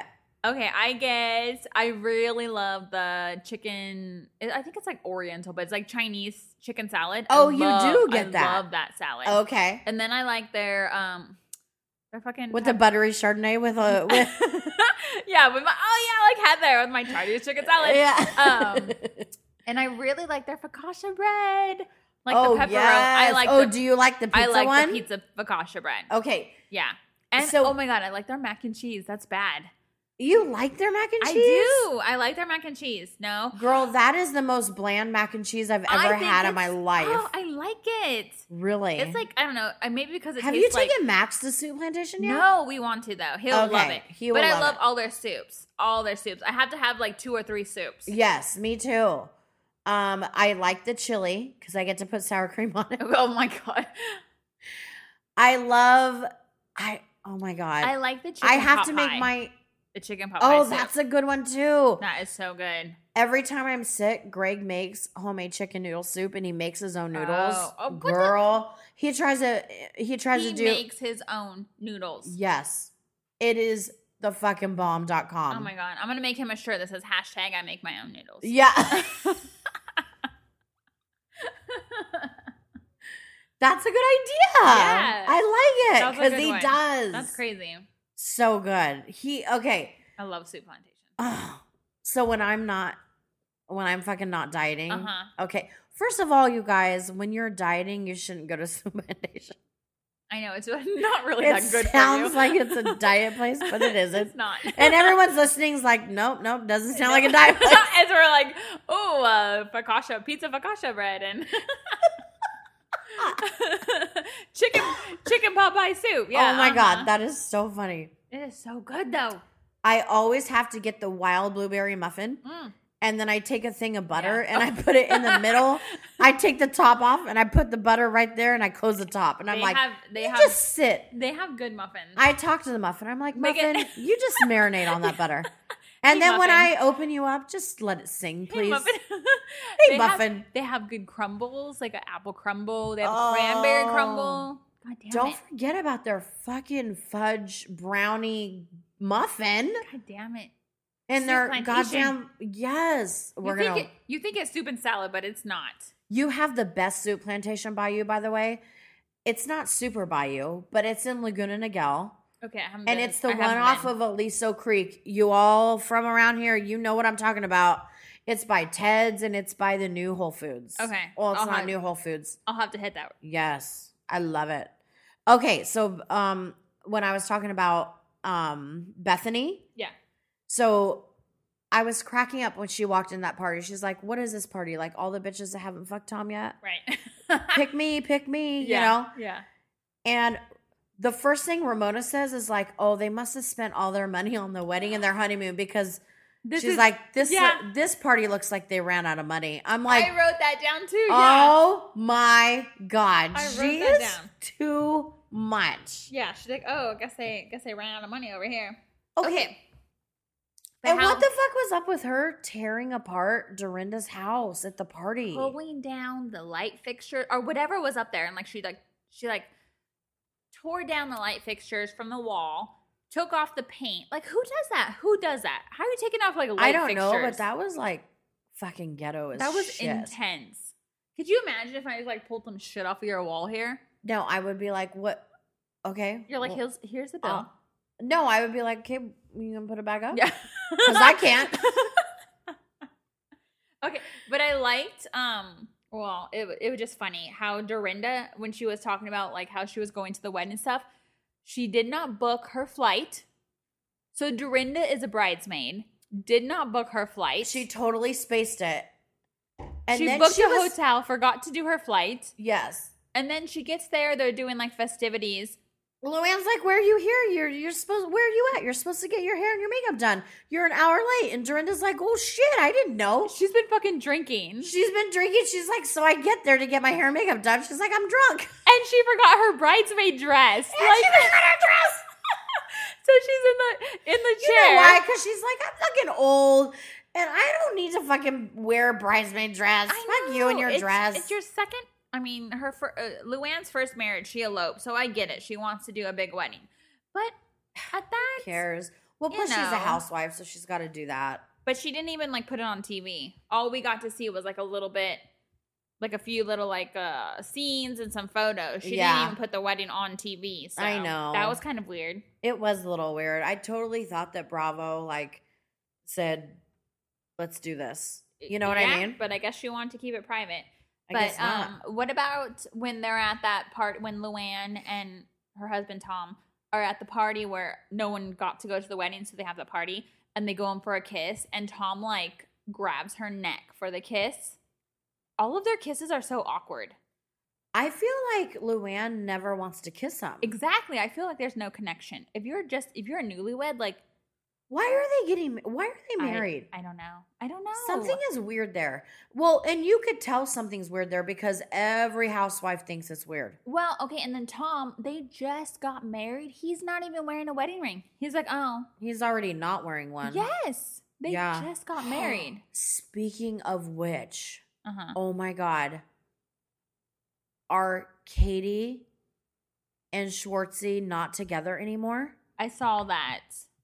Okay, I guess I really love the chicken. I think it's like Oriental, but it's like Chinese chicken salad. Oh, I you love, do get I that. I love that salad. Okay. And then I like their um, their fucking with the buttery Chardonnay with a with yeah, with my oh yeah, I like Heather with my Chinese chicken salad. Yeah. Um, and I really like their focaccia bread, like oh, the pepperoni. yes. I like. Oh, the, do you like the pizza I like one? the pizza focaccia bread. Okay. Yeah. And So- oh my god, I like their mac and cheese. That's bad. You like their mac and cheese? I do. I like their mac and cheese. No, Girl, that is the most bland mac and cheese I've I ever think had in my it's- life. Oh, I like it. Really? It's like I don't know. uh, Maybe because it Have you tastes like. taken Max to Soup Plantation yet? No, we want to though. He'll Okay, love it. he will but I love love it. all their soups. All their soups. I have to have like two or three soups. Yes, me too. Um, I like the chili because I get to put sour cream on it. Oh my god. I love. I oh my god. I like the chicken. I have pot to make pie. my. the chicken pot pie Oh, soup. that's a good one too. That is so good. Every time I'm sick, Greg makes homemade chicken noodle soup, and he makes his own noodles. Oh, oh, what the- Girl, he tries to. He tries He to do. makes his own noodles. Yes, it is the fucking bomb dot com. Oh my god. I'm gonna make him a shirt that says hashtag I make my own noodles. Yeah. That's a good idea. Yeah. I like it That's a because good he one. does. That's crazy. So good. He okay. I love Soup Plantation. Oh, so when I'm not, when I'm fucking not dieting, Uh-huh. okay. First of all, you guys, when you're dieting, you shouldn't go to Soup Plantation. I know it's not really It that good sounds for you. like it's a diet place, but it isn't. It's not. And everyone's listening is like, nope, nope, doesn't sound like a diet place. As we're like, oh, uh, focaccia, pizza focaccia bread and chicken chicken pot pie soup. Yeah. Oh my uh-huh. god, that is so funny. It is so good though. I always have to get the wild blueberry muffin. Mm. And then I take a thing of butter Yeah. and I put it in the middle. I take the top off and I put the butter right there and I close the top. And I'm They like, have they you have just sit. they have good muffins. I talk to the muffin. I'm like, Megan- muffin, you just marinate on that butter. And Hey, then when muffin. I open you up, just let it sing, Hey, please. muffin. Hey, they have- muffin. they have good crumbles, like an apple crumble. They have Oh. a cranberry crumble. God damn Don't it. forget about their fucking fudge brownie muffin. God damn it. And Soup their Plantation. goddamn, yes. We're you, going think to. it, you think it's soup and salad, but it's not. You have the best Soup Plantation Bayou, by the way. It's not super Bayou, but it's in Laguna Niguel. Okay, I haven't And been- it's the I one haven't off been. of Aliso Creek. You all from around here, you know what I'm talking about. It's by Ted's and it's by the new Whole Foods. Okay. Well, it's I'll not have- new Whole Foods. I'll have to hit that. Yes. I love it. Okay, so um when I was talking about um Bethany, Yeah. so I was cracking up when she walked in that party. She's like, "What is this party? Like all the bitches that haven't fucked Tom yet? Right. Pick me, pick me, you yeah. know?" Yeah. And the first thing Ramona says is like, "Oh, they must have spent all their money on the wedding and their honeymoon because This she's is- like, this yeah. this party looks like they ran out of money." I'm like, I wrote that down too. Yeah. "Oh my god, I wrote she that is down. too much." Yeah. She's like, oh, I guess they guess they ran out of money over here. Okay. But And how- what the fuck was up with her tearing apart Dorinda's house at the party? pulling down the light fixture or whatever was up there, and like she like she like tore down the light fixtures from the wall, took off the paint. Like who does that? Who does that? How are you taking off like light I don't fixtures? know, but that was like fucking ghetto as that was shit. intense. Could you imagine if I just like pulled some shit off of your wall here? No, I would be like, "What? Okay." You're like, well, here's here's the bill. uh, no, I would be like, "Okay, you gonna put it back up?" yeah, Because I can't. Okay, but I liked um well, it it was just funny how Dorinda, when she was talking about like how she was going to the wedding and stuff, she did not book her flight. So Dorinda is a bridesmaid, did not book her flight. She totally spaced it. And she then booked she a was, hotel, forgot to do her flight, Yes. and then she gets there, they're doing like festivities. Luann's like, "Where are you here? You're you're supposed where are you at? You're supposed to get your hair and your makeup done. You're an hour late." And Dorinda's like, "Oh shit, I didn't know." She's been fucking drinking. She's been drinking. She's like, "So I get there to get my hair and makeup done." She's like, "I'm drunk." And she forgot her bridesmaid dress. And like, she forgot her dress. so she's in the in the You chair. know why? Because she's like, "I'm fucking old. And I don't need to fucking wear a bridesmaid dress. I Fuck you and know. your It's- dress." It's your second. I mean, her fir- uh, Luann's first marriage, she eloped, so I get it. She wants to do a big wedding, but at that, Who cares? Well, you plus she's a know. housewife, so she's got to do that. But she didn't even like put it on T V. All we got to see was like a little bit, like a few little like uh scenes and some photos. She Yeah. didn't even put the wedding on T V. So I know. that was kind of weird. It was a little weird. I totally thought that Bravo like said, "Let's do this." You know what Yeah, I mean? But I guess she wanted to keep it private. I but guess not. um, what about when they're at that part when Luann and her husband Tom are at the party where no one got to go to the wedding, so they have the party and they go in for a kiss, and Tom like grabs her neck for the kiss. All of their kisses are so awkward. I feel like Luann never wants to kiss him. Exactly. I feel like there's no connection. If you're just if you're a newlywed, like Why are they getting? Why are they married? I, I don't know. I don't know. Something is weird there. Well, and you could tell something's weird there because every housewife thinks it's weird. Well, okay, and then Tom, they just got married. He's not even wearing a wedding ring. He's like, oh, He's already not wearing one. yes, they Yeah. just got married. Speaking of which, Uh huh. oh my God, are Katie and Schwartzy not together anymore? I saw that.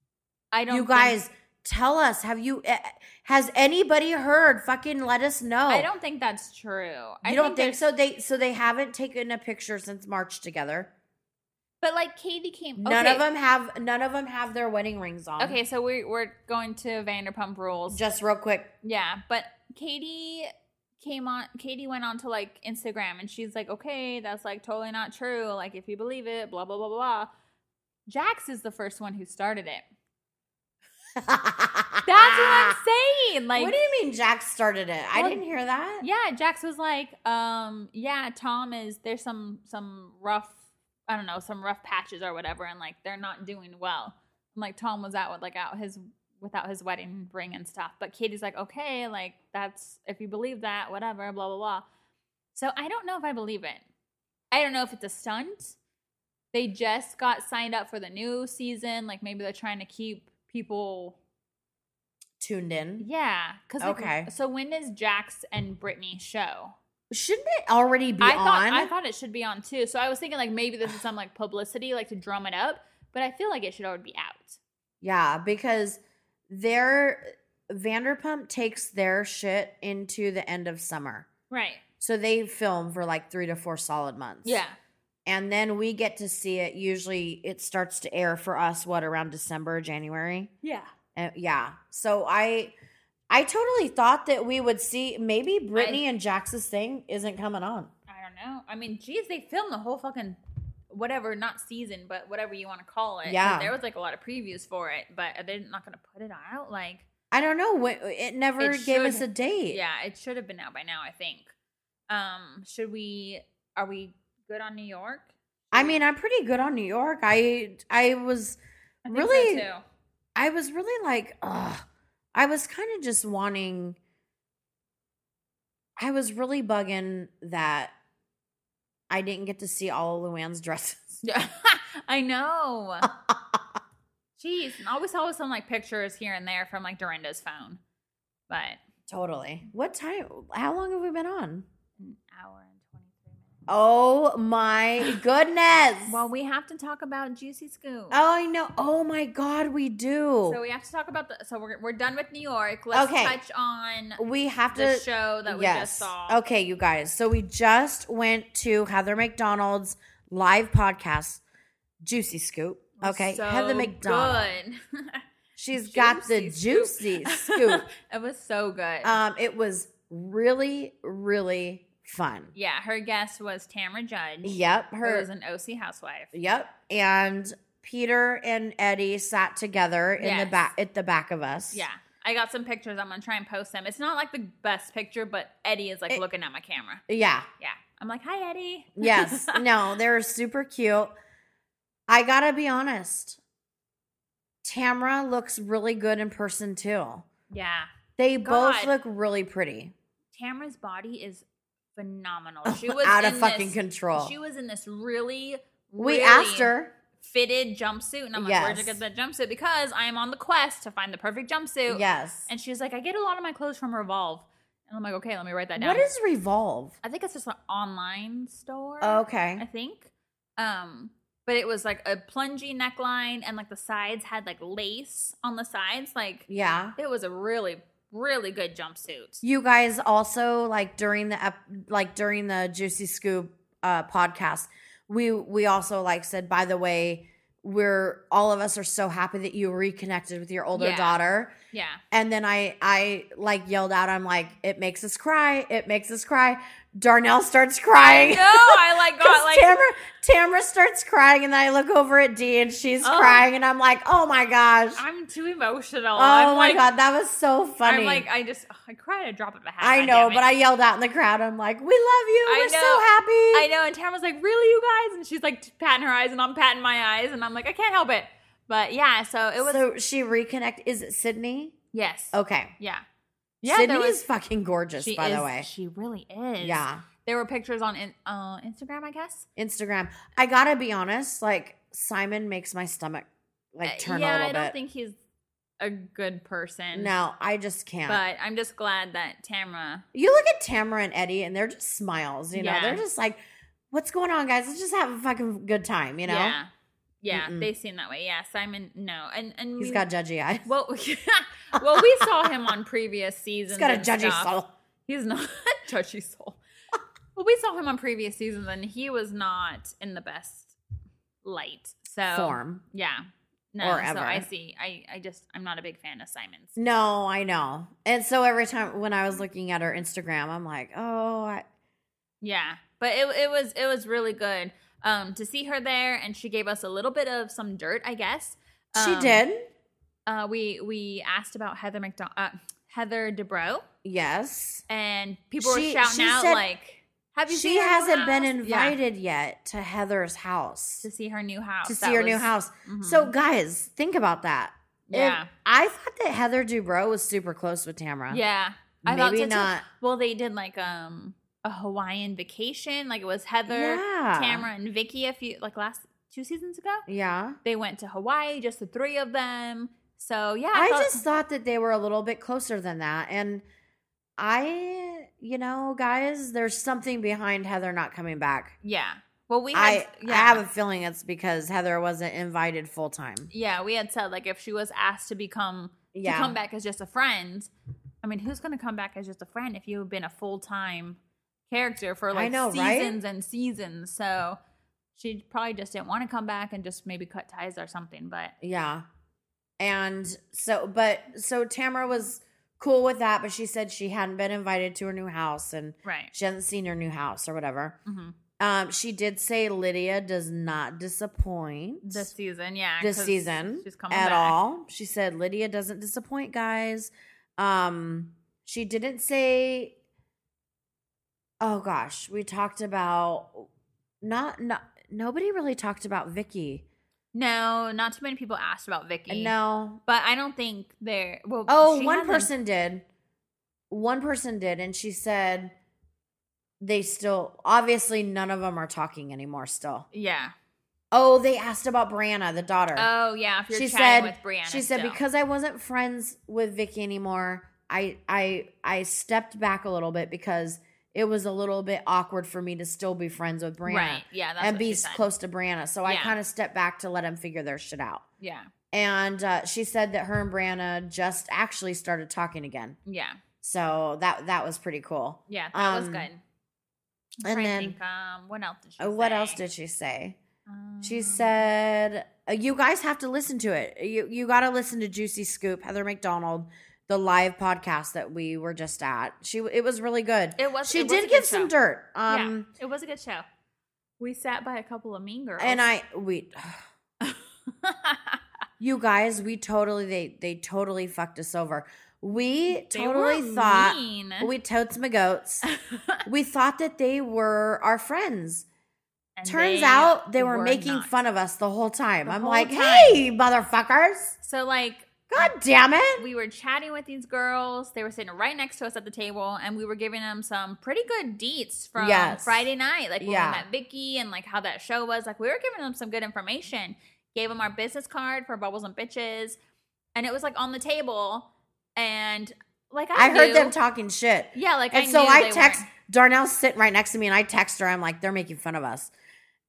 I don't. You think- guys, tell us. Have you? eh, Has anybody heard? Fucking let us know. I don't think that's true. I You don't think there's- so? They so they haven't taken a picture since March together. But like Katie came. None okay. of them have. None of them have their wedding rings on. Okay, so we're we're going to Vanderpump Rules. Just real quick. Yeah, but Katie came on. Katie went on to like Instagram, and she's like, "Okay, that's like totally not true. Like, if you believe it, blah blah blah blah." blah. Jax is the first one who started it. That's what I'm saying. Like, what do you mean Jax started it? I Well, didn't hear that. yeah, Jax was like, um, yeah, Tom is there's some some rough, I don't know, some rough patches or whatever, and like they're not doing well. And like Tom was out with like out his without his wedding ring and stuff. But Katie's like, okay, like that's if you believe that, whatever, blah blah blah. So I don't know if I believe it. I don't know if it's a stunt. They just got signed up for the new season. Like maybe they're trying to keep people Tuned in. yeah. Cause like, Okay. so when is Jax and Brittany's show? Shouldn't it already be I on? thought I thought it should be on too. So I was thinking like maybe this is some like publicity, like to drum it up. But I feel like it should already be out. Yeah, because their Vanderpump takes their shit into the end of summer. Right. So they film for like three to four solid months. Yeah. And then we get to see it. Usually it starts to air for us, what, around December, January? Yeah. Uh, yeah. So I I totally thought that we would see maybe Brittany I- and Jax's thing isn't coming on. I don't know. I mean, geez, they filmed the whole fucking whatever, not season, but whatever you want to call it. 'Cause Yeah. there was like a lot of previews for it, but they're not going to put it out. Like, I don't know. Wh- It never It gave should- us a date. yeah, it should have been out by now, I think. Um, should we, are we good on New York? I mean, I'm pretty good on New York. I I was I think really so too. I was really like, ugh. I was kind of just wanting. I was really bugging that I didn't get to see all of Luann's dresses. Yeah, I know. Jeez, and all we saw was some like pictures here and there from like Dorinda's phone, but Totally. What time? How long have we been on? an hour and twenty-three minutes. Oh my goodness. Well, we have to talk about Juicy Scoop. Oh, I know. Oh my God, we do. So we have to talk about the. So we're we're done with New York. Let's Okay. touch on we have the to. show that we yes. just saw. Okay, you guys. So we just went to Heather McDonald's live podcast, Juicy Scoop. Okay, So Heather McDonald. good. She's got the Juicy juicy scoop. It was so good. Um, it was really, really fun. yeah, her guest was Tamra Judge. Yep, Who her. was an O C housewife. Yep, and Peter and Eddie sat together in the Yes. back at the back of us. Yeah. I got some pictures. I'm going to try and post them. It's not like the best picture, but Eddie is like It- looking at my camera. yeah, Yeah. I'm like, hi, Eddie. yes. No, they're super cute. I gotta be honest. Tamra looks really good in person too. Yeah. They both God. look really pretty. Tamra's body is phenomenal. She was Out of in fucking this- control. She was in this really, We really asked her. fitted jumpsuit. And I'm like, where'd you Yes. get that jumpsuit? Because I am on the quest to find the perfect jumpsuit. Yes. And she's like, I get a lot of my clothes from Revolve. And I'm like, okay, let me write that down. What is Revolve? I think it's just an online store. Okay. I think. Um, but it was like a plungy neckline and like the sides had like lace on the sides. Like, yeah. it was a really, really good jumpsuit. You guys also like during the ep- like during the Juicy Scoop uh, podcast, we we also like said, by the way, we're all of us are so happy that you reconnected with your older Yeah. daughter. Yeah. And then I I like yelled out, I'm like, it makes us cry. It makes us cry. Darnell starts crying. No, I like got like Tamara, Tamara starts crying, and then I look over at Dee, and she's Oh. crying, and I'm like, oh my gosh. I'm too emotional. Oh I'm my like, god, that was so funny. I'm like, I just, I cried a drop of a hat. I God know, damn it. but I yelled out in the crowd. I'm like, we love you. I We're know. so happy. I know. And Tamara's like, really, you guys? And she's like patting her eyes, and I'm patting my eyes, and I'm like, I can't help it. But yeah, so it was. So she reconnect. Is it Sydney? Yes. Okay. Yeah. Yeah. Sydney there was, is fucking gorgeous, she by is, the way. She really is. Yeah. There were pictures on in, uh, Instagram, I guess. Instagram. I gotta be honest. Like Simon makes my stomach like turn Uh, yeah, a little I bit. don't think he's a good person. No, I just can't. But I'm just glad that Tamara. You look at Tamara and Eddie, and they're just smiles. You know, Yeah. they're just like, "What's going on, guys? Let's just have a fucking good time." You know. Yeah. Yeah, Mm-mm. they seem that way. Yeah, Simon, no. And and He's we- got judgy eyes. Well, well, we saw him on previous seasons. He's got a and judgy stuff. soul. He's not a judgy soul. Well, we saw him on previous seasons, and he was not in the best light. So Form. yeah, no. Or So ever. I see. I I just I'm not a big fan of Simon's. No, I know. And so every time when I was looking at her Instagram, I'm like, oh, I, Yeah, but it it was it was really good um, to see her there, and she gave us a little bit of some dirt, I guess. she Um, did. Uh, we we asked about Heather McDo- uh, Heather Dubrow, Yes. and people She- were shouting she out said like, "Have you She seen her new hasn't been house?" Yeah, invited yet to Heather's house to see her new house. to That see her new was- house. Mhm. So, guys, think about that. If- Yeah. I thought that Heather Dubrow was super close with Tamara. yeah, I thought Maybe so too. not. Well, they did like um a Hawaiian vacation. Like it was Heather, Yeah. Tamara, and Vicky a few like last two seasons ago. Yeah. They went to Hawaii, just the three of them. So yeah, I, thought- just thought that they were a little bit closer than that. And I, you know, guys, there's something behind Heather not coming back. yeah. Well, we I, had, yeah. I have a feeling it's because Heather wasn't invited full time. Yeah, we had said like if she was asked to become Yeah. to come back as just a friend. I mean, who's going to come back as just a friend if you've been a full time character for like know, right? seasons and seasons? So she probably just didn't want to come back and just maybe cut ties or something. But Yeah. And so, but so Tamara was cool with that, but she said she hadn't been invited to her new house and right, she hasn't seen her new house or whatever. hmm Um, she did say Lydia does not disappoint this season, yeah, this 'cause season she's coming at back. all. She said Lydia doesn't disappoint, guys. Um, she didn't say. Oh gosh, we talked about not not nobody really talked about Vicky. No, not too many people asked about Vicky. No. but I don't think they're. Well, Oh, she one hasn't- person did. One person did, and she said they still obviously none of them are talking anymore. Still. Yeah. Oh, they asked about Brianna, the daughter. Oh, yeah. If you're she chatting said with Brianna, she said still. because I wasn't friends with Vicky anymore, I I I stepped back a little bit because it was a little bit awkward for me to still be friends with Brianna right, yeah, that's and what be she said. close to Brianna. So I Yeah. kind of stepped back to let them figure their shit out. Yeah, And uh, she said that her and Brianna just actually started talking again. yeah, So that that was pretty cool. yeah. That was Um, good. I'm and trying to then- think, um, what else did she? Uh, what say? else did she say? She Um, said, uh, "You guys have to listen to it. You you got to listen to Juicy Scoop, Heather McDonald, the live podcast that we were just at. She it was really good. It was. She it was did a give good some show. dirt. Um, Yeah, it was a good show. We sat by a couple of mean girls, and I we you guys we totally they they totally fucked us over. We They totally were thought mean. we totes my goats. We thought that they were our friends. And Turns they out they were, making not. fun of us the whole time. The I'm whole like, time. hey, motherfuckers. So like, God damn it. we were chatting with these girls. They were sitting right next to us at the table, and we were giving them some pretty good deets from Yes. Friday night, like when Yeah. we met Vicky and like how that show was. Like we were giving them some good information. Gave them our business card for Bubbles and Bitches, and it was like on the table. And like I, I heard knew- them talking shit. Yeah, like And I so knew I they text weren't- Darnell's sitting right next to me and I text her. I'm like, they're making fun of us.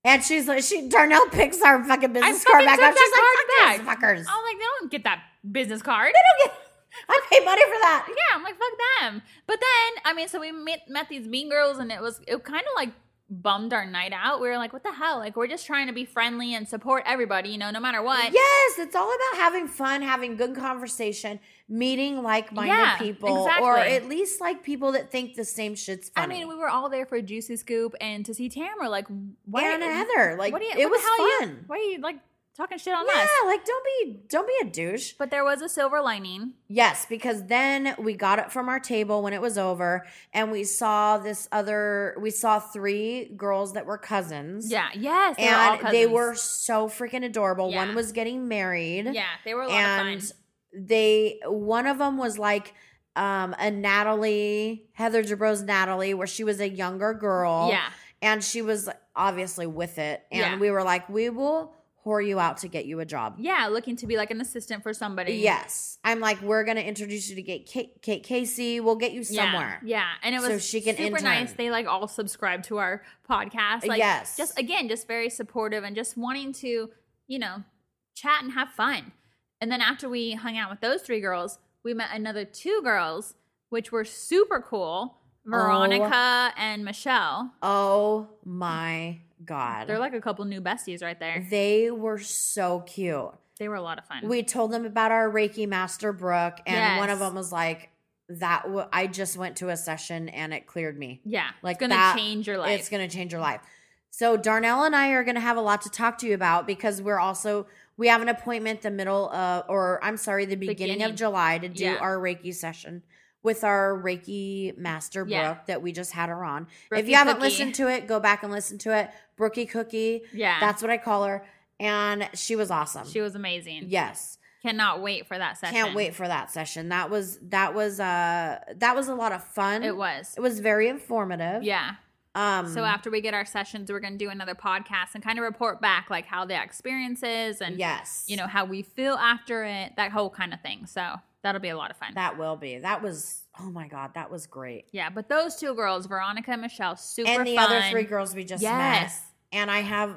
And she's like, she Darnell picks our fucking business I card fucking back up. took She's that like, fuck card these fuckers. I was like, they don't get that business card. They don't get. I pay money for that. Yeah, I'm like, fuck them. But then, I mean, so we met, met these mean girls, and it was it kind of like bummed our night out. We were like, what the hell? Like, we're just trying to be friendly and support everybody, you know, no matter what. Yes, it's all about having fun, having good conversation, meeting like-minded Yeah, people, exactly. or at least like people that think the same shit's funny. I mean, we were all there for Juicy Scoop and to see Tamara. Like, what? and Heather, like, what do you, it what was the hell fun. You, why are you like talking shit on yeah, us? like don't be don't be a douche. But there was a silver lining. Yes, because then we got it from our table when it was over, and we saw this other. We saw three girls that were cousins. Yeah. Yes. They and were all cousins. they were so freaking adorable. Yeah. One was getting married. Yeah, they were a lot and of fun. they one of them was like um, a Natalie, Heather Dubrow's Natalie, where she was a younger girl. Yeah. And she was obviously with it. And Yeah. we were like, we will whore you out to get you a job. Yeah, looking to be like an assistant for somebody. Yes. I'm like, we're going to introduce you to Kate, Kate, Kate Casey. We'll get you somewhere. Yeah, yeah. And it was So she can super intern. nice. They like all subscribe to our podcast. Like, Yes. Just again, just very supportive and just wanting to, you know, chat and have fun. And then after we hung out with those three girls, we met another two girls, which were super cool. Veronica oh. and Michelle. Oh my God. They're like a couple new besties right there. They were so cute. They were a lot of fun. We told them about our Reiki master, Brooke, and Yes. one of them was like, "That w- I just went to a session and it cleared me. Yeah, Like it's gonna that- change your life. It's going to change your life." So Darnell and I are going to have a lot to talk to you about because we're also we have an appointment the middle of, or I'm sorry, the beginning, Beginning. of July to do Yeah. our Reiki session with our Reiki master, Brooke, Yeah. that we just had her on. Brookie if you haven't Cookie. listened to it, go back and listen to it. Brookie Cookie, Yeah, that's what I call her, and she was awesome. she was amazing. Yes. Cannot wait for that session. Can't wait for that session. That was that was uh that was a lot of fun. It was. It was very informative. Yeah. Um So after we get our sessions, we're going to do another podcast and kind of report back like how the experience is and yes. you know how we feel after it, that whole kind of thing. So that'll be a lot of fun. That will be. That was oh my God, that was great. Yeah, but those two girls, Veronica and Michelle, super And the fun. other three girls we just met. Yes. And I have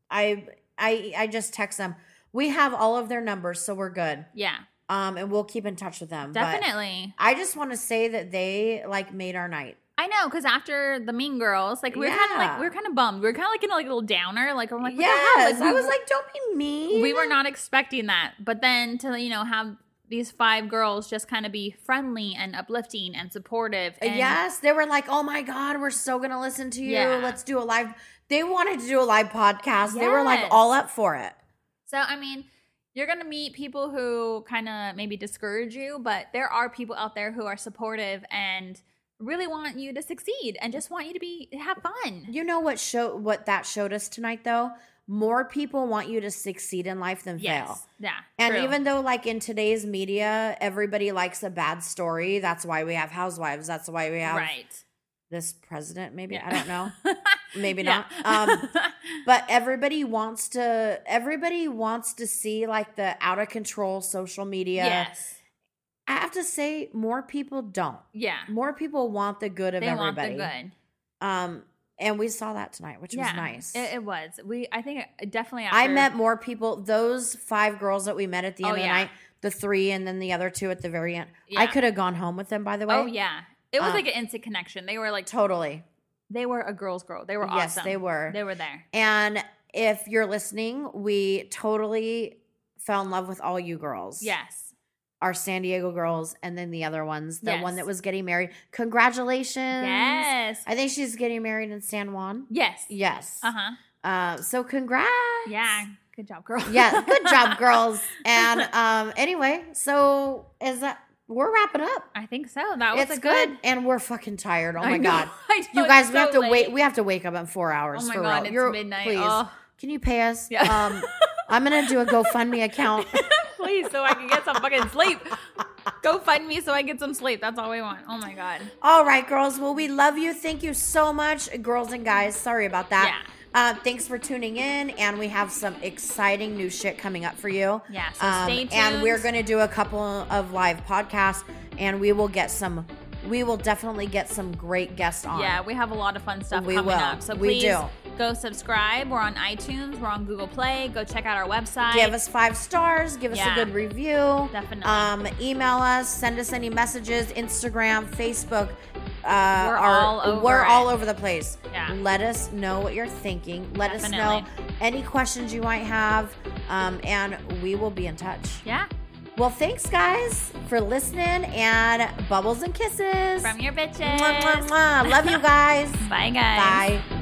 I I I just text them. We have all of their numbers, so we're good. Yeah, Um and we'll keep in touch with them. But definitely. I just want to say that they like made our night. I know, because after the Mean Girls, like we were kind of like Yeah. we were kind of bummed. We were kind of like in a like, little downer. Like I'm like, what Yes. the hell? Like, I we- was like, don't be mean. we were not expecting that, but then to you know have these five girls just kind of be friendly and uplifting and supportive. And yes, they were like, "Oh my God, we're so gonna listen to you. Yeah. Let's do a live." They wanted to do a live podcast. They were like Yes. all up for it. So I mean, you're gonna meet people who kind of maybe discourage you, but there are people out there who are supportive and really want you to succeed and just want you to be have fun. You know what show what that showed us tonight though? More people want you to succeed in life than fail. Yes, yeah, And true. even though like in today's media, everybody likes a bad story. That's why we have housewives. That's why we have right, this president, maybe. Yeah. I don't know. Maybe Yeah. not. Um, but everybody wants to everybody wants to see like the out of control social media. yes, I have to say more people don't. yeah, More people want the good of they want everybody. the good. Um and we saw that tonight, which Yeah, was nice. It, it was. We, I think, it, definitely. After, I met more people. Those five girls that we met at the end Oh, of the yeah. night, the three and then the other two at the very end. Yeah. I could have gone home with them, by the way. Oh yeah, it was Um, like an instant connection. They were like, Totally. they were a girl's girl. They were Yes, awesome. they were. They were there. And if you're listening, we totally fell in love with all you girls. Yes. Our San Diego girls and then the other ones. The Yes. one that was getting married. Congratulations. Yes. I think she's getting married in San Juan. Yes. Yes. Uh huh. Uh, so congrats. Yeah. Good job, girl. Yeah, good job, girls. And um, anyway, so is that we're wrapping up. I think so. That was It's a good. good. And we're fucking tired. Oh I my know. God. I know, You guys, it's we have so to wait. late. We have to wake up in four hours Oh my for God, real. it's You're, midnight. Please. Oh. Can you pay us? Yeah. Um, I'm gonna do a GoFundMe account. Please, so I can get some fucking sleep. Go find me so I get some sleep. That's all we want. Oh my God. All right, girls. Well, we love you. Thank you so much, girls and guys. Sorry about that. Yeah. Uh, thanks for tuning in, and we have some exciting new shit coming up for you. Yeah, so stay tuned. And we're going to do a couple of live podcasts, and we will get some. We will definitely get some great guests on. Yeah, we have a lot of fun stuff We coming will. up. So We please do. Go subscribe. We're on iTunes. We're on Google Play. Go check out our website. Give us five stars. Give us Yeah. a good review. Definitely. Um, email us. Send us any messages. Instagram, Facebook. Uh, We're our- all over We're it. all over the place. Yeah. Let us know what you're thinking. Let us know Definitely. any questions you might have. Um, and we will be in touch. Yeah. Well, thanks, guys, for listening. And bubbles and kisses. From your bitches. Mwah, mwah, mwah. Love you guys. Bye, guys. Bye.